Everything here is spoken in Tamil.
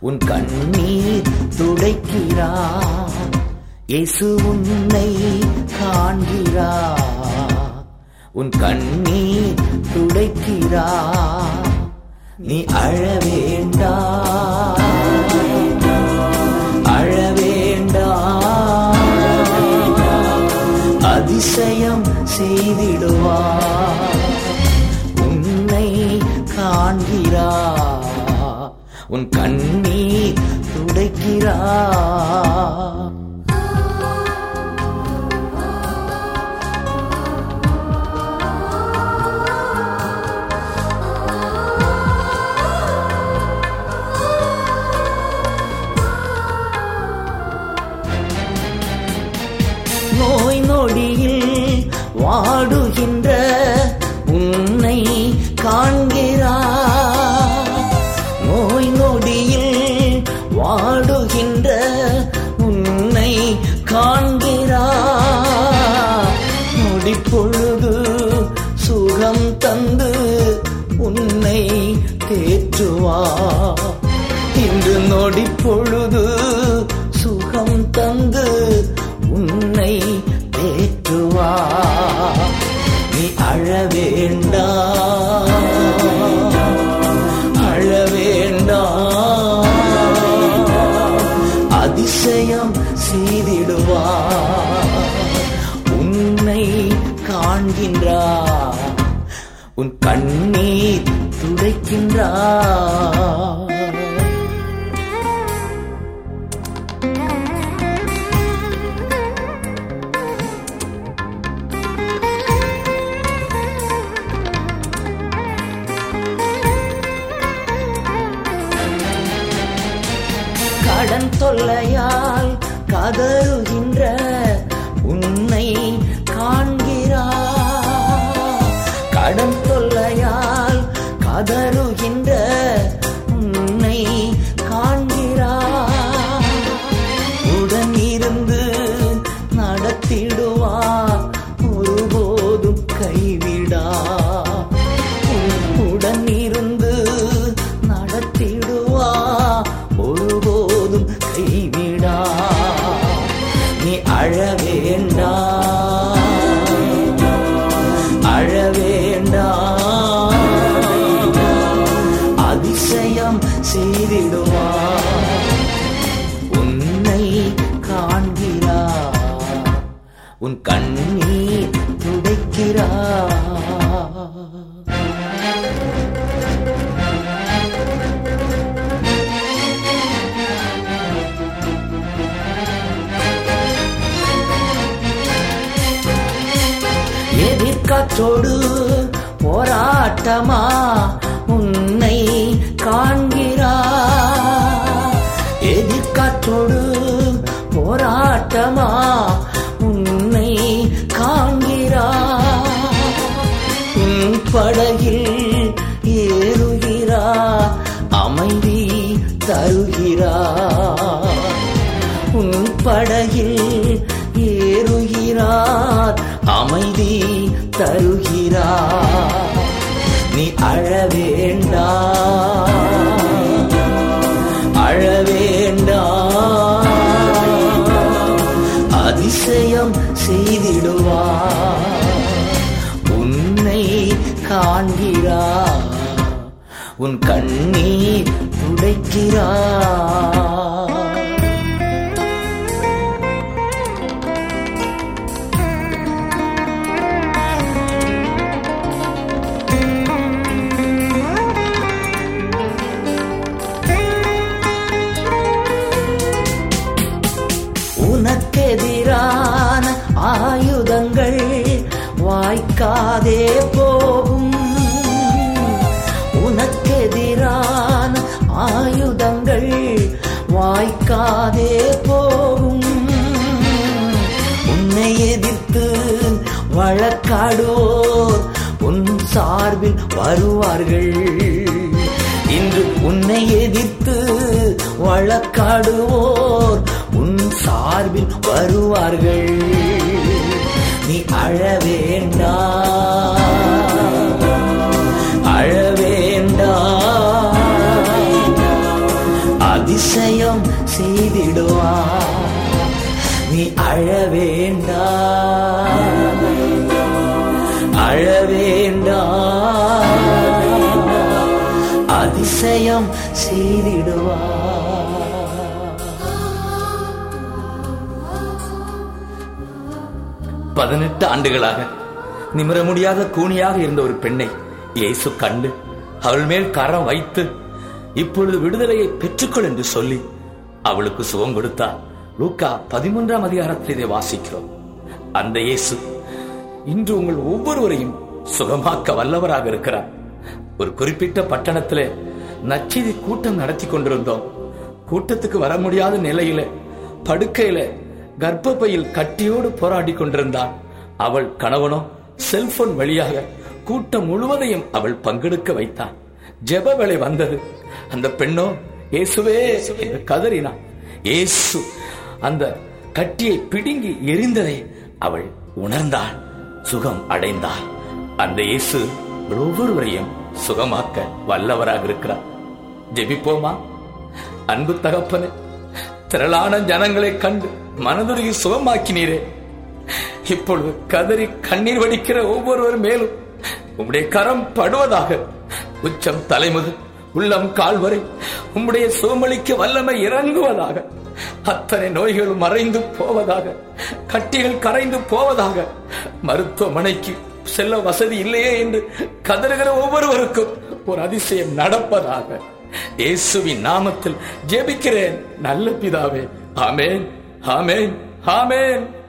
உன் கண்ணீர் துடைக்கிறார். இயேசு உன்னை காண்கிறார், உன் கண்ணீர் துடைக்கிறார். நீ அழ வேண்டாம், அழ வேண்டாம், அதிசயம் செய்திடுவார். உன்னை காண்கிறார், உன் கண்ணீர் துடைக்கிறார். நோய் நொடியில் வாடுகின்ற உன்னை காண்கிறார், நோய் நொடியில் வாடுகின்ற உன்னை காண்கிறார். நொடிப்பொழுது சுகம் தந்து உன்னை தேற்றுவார். இன்று நொடிப்பொழுது சுகம் தந்து உன்னை தேற்றுவார். நீ அழ வேண்டாம், அழ வேண்டாம், அதிசயம் செய்திடுவார். உன்னை காண்கின்றார், உன் கண்ணீர் துடைக்கின்றார். கடன் தொல்லையால் கதறுகின்ற உன்னை காண்கிறார், கடன் தொல்லையால் கதறுகின்ற உன்னை காண்கிறார். உடன் இருந்து நடத்திடுவார், ஒருபோதும் கைவிடார். உடன் இருந்து நடத்திடுவார், ஒருபோதும் கைவிடா. நீ அழ வேண்டாம், அழ வேண்டாம், அதிசயம் செய்திடுவார். உன்னை காண்கிறார், உன் கண்ணீர் துடைக்கிறார். எதிர்காற்றோடு போராட்டமா உன்னை காண்கிறார், எதிர்காற்றோடு போராட்டமா உன்னை காண்கிறார். உன் படகில் ஏறுகிறார், அமைதி தருகிறார். உன் படகில் ஏறுகிறார், அமைதி தருகிறார். நீ அழ வேண்டாம், அழ வேண்டாம், அதிசயம் செய்திடுவார். உன்னை காண்கிறார், உன் கண்ணீர் துடைக்கிறார். உனக்கெதிரான ஆயுதங்கள் வாய்க்காதே போகும், உனக்கெதிரான ஆயுதங்கள் வாய்க்காதே போகும். உன்னை எதிர்த்து வழக்காடுவோர் உன் சார்பில் வருவார்கள். இன்று உன்னை எதிர்த்து வழக்காடுவோர் உன் சார்பில் வருவார்கள். நீ அழ வேண்டாம், அழ வேண்டாம், அதிசயம் செய்திடுவார். நீ அழ வேண்டாம், அழ வேண்டாம், அதிசயம் செய்திடுவார். 18 ஆண்டுகளாக நிமிர முடியாத கூனியாக இருந்த ஒரு பெண்ணை இயேசு கண்டு அவள் மேல் கரம் வைத்து இப்பொழுது விடுதலையை பெற்றுக்கொள் என்று சொல்லி அவளுக்கு சுகம் கொடுத்தார். லூக்கா 13ஆம் அதிகாரத்தில் இதை வாசிக்கிறோம். அந்த இயேசு இன்று உங்கள் ஒவ்வொருவரையும் சுகமாக்க வல்லவராக இருக்கிறார். ஒரு குறிப்பிட்ட பட்டணத்திலே நற்செய்தி கூட்டம் நடத்தி கொண்டிருந்தோம். கூட்டத்துக்கு வர முடியாத நிலையில படுக்கையில கர்ப்பப்பையில் கட்டியோடு போராடி கொண்டிருந்தாள். அவள் கணவனோ செல்போன் வழியாக கூட்டம் முழுவதையும் அவள் பங்கெடுக்க வைத்தாள். ஜெப வேளை வந்தது. அந்த பெண்ணோ இயேசுவே என்று கதறினாள். இயேசு அந்த கட்டியை பிடுங்கி எரிந்ததை அவள் உணர்ந்தாள், சுகம் அடைந்தாள். அந்த இயேசு ஒவ்வொருவரையும் சுகமாக்க வல்லவராக இருக்கிறார். ஜெபிப்போமா? அன்பு தகப்பனே, திரளான ஜனங்களை கண்டு மனதுருகி சுகமாக்கினீரே, இப்பொழுது கதறி கண்ணீர் வடிக்கிற ஒவ்வொருவர் மேலும் உம்முடைய கரம் படுவதாக. உச்சம் தலைமுதல் உள்ளம் கால் வரை உம்முடைய சுகமளிக்க வல்லமை இறங்குவதாக. அத்தனை நோய்கள் மறைந்து போவதாக, கட்டிகள் கரைந்து போவதாக. மருத்துவமனைக்கு செல்ல வசதி இல்லையே என்று கதறுகிற ஒவ்வொருவருக்கும் ஒரு அதிசயம் நடப்பதாக. இயேசுவின் நாமத்தில் ஜெபிக்கிறேன் நல்ல பிதாவே. ஆமென், ஆமென், ஆமென்.